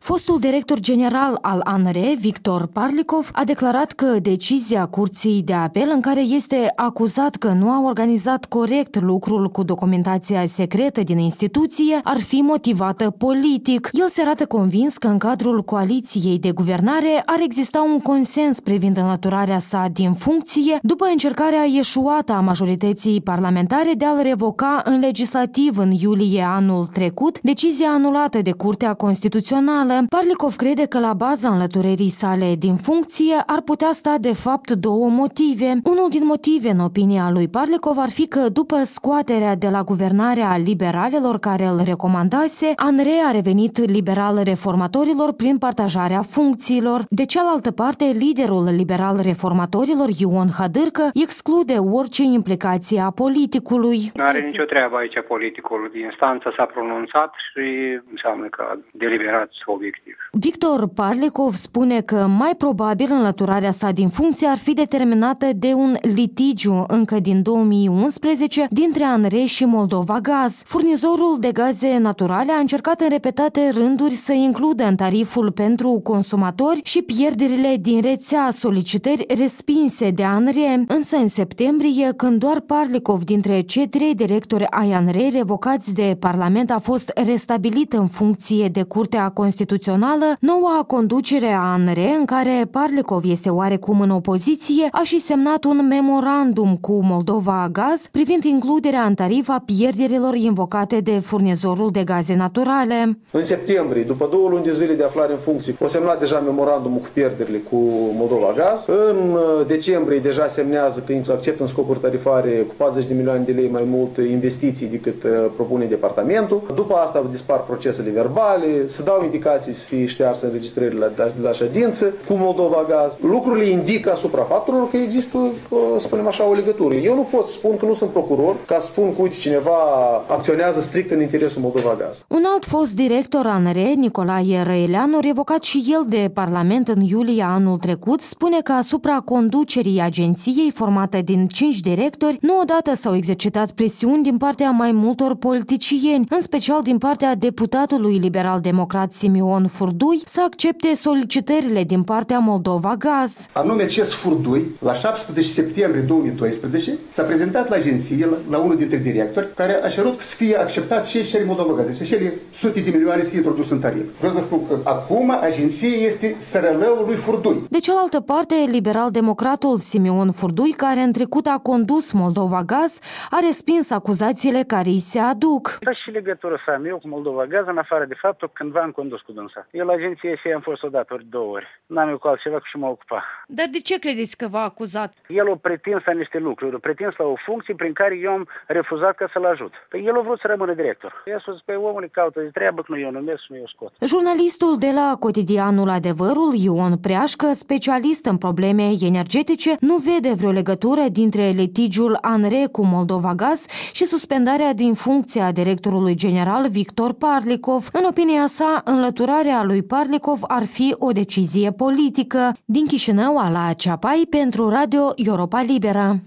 Fostul director general al ANRE, Victor Parlikov, a declarat că decizia Curții de Apel în care este acuzat că nu a organizat corect lucrul cu documentația secretă din instituție ar fi motivată politic. El se arată convins că în cadrul coaliției de guvernare ar exista un consens privind înlăturarea sa din funcție după încercarea eșuată a majorității parlamentare de a-l revoca în legislativ în iulie anul trecut, decizia anulată de Curtea Constituțională. Parlikov crede că la baza înlăturării sale din funcție ar putea sta de fapt două motive. Unul din motive, în opinia lui Parlikov, ar fi că după scoaterea de la guvernarea liberalilor care îl recomandase, ANRE a revenit liberal reformatorilor prin partajarea funcțiilor. De cealaltă parte, liderul liberal reformatorilor, Ion Hadârcă, exclude orice implicație a politicului. Nu are nicio treabă aici politicul. Instanța s-a pronunțat și înseamnă că a deliberat obiectiv. Victor Parlikov spune că mai probabil înlăturarea sa din funcție ar fi determinată de un litigiu încă din 2011 dintre ANRE și Moldova Gaz. Furnizorul de gaze naturale a încercat în repetate rânduri să includă în tariful pentru consumatori și pierderile din rețea, solicitări respinse de ANRE. Însă în septembrie, când doar Parlikov dintre cei trei directori ai ANRE revocați de Parlament a fost restabilit în funcție de Curtea Constituțională, noua conducere a ANRE, în care Parlikov este oarecum în opoziție, a și semnat un memorandum cu Moldova Gaz privind includerea în tarif a pierderilor invocate de furnizorul de gaze naturale. În septembrie, după 2 luni de zile de aflare în funcție, o semnat deja memorandumul cu pierderile cu Moldova Gaz. În decembrie deja semnează că acceptă în scopuri tarifare cu 40 de milioane de lei mai mult investiții decât propune departamentul. După asta dispar procesele verbale, se dau indicații să fie ștearse înregistrările la ședință cu Moldova Gaz. Lucrurile indică asupra faptului că există, spunem așa, o legătură. Eu nu pot spun că nu sunt procuror ca să spun că, uite, cineva acționează strict în interesul Moldova Gaz. Un alt fost director ANRE, Nicolae Răileanu, revocat și el de Parlament în iulie anul trecut, spune că asupra conducerii agenției formată din 5 directori, nu odată s-au exercitat presiuni din partea mai multor politicieni, în special din partea deputatului liberal-democrat Simeon Furdui, să accepte solicitările din partea Moldova Gaz. Anume, acest Furdui, la 17 septembrie 2012, s-a prezentat la agenție, la unul dintre directori, care a cerut să fie acceptat și cere Moldova Gaz. Și cele sute de milioane să fie introdus în tarif. Vreau să spun că acum agenția este sărălăul lui Furdui. De cealaltă parte, liberal-democratul Simeon Furdui, care în trecut a condus Moldova Gaz, a respins acuzațiile care îi se aduc. Da, și legătură să am eu cu Moldova Gaz, în afară de faptul că cândva am condus cu dânsa. Eu la agenție și am fost odată, ori 2 ori. N-am eu cu altceva și mă ocupa. Dar de ce credeți că v-a acuzat? El a pretins la niște lucruri, a pretins la o funcție prin care eu am refuzat ca să-l ajut. Păi el a vrut să rămână director. Eu a spus, păi omul caută de treabă, că nu eu numesc, nu eu scot. Jurnalistul de la cotidianul Adevărul, Ion Preașcă, specialist în probleme energetice, nu vede vreo legătură dintre litigiul ANRE cu Moldova Gaz și suspendarea din funcția directorului general Victor Parlikov. În opinia sa, înlăturarea lui Parlikov ar fi o decizie politică. Din Chișinău, Ala Ceapai, pentru Radio Europa Liberă.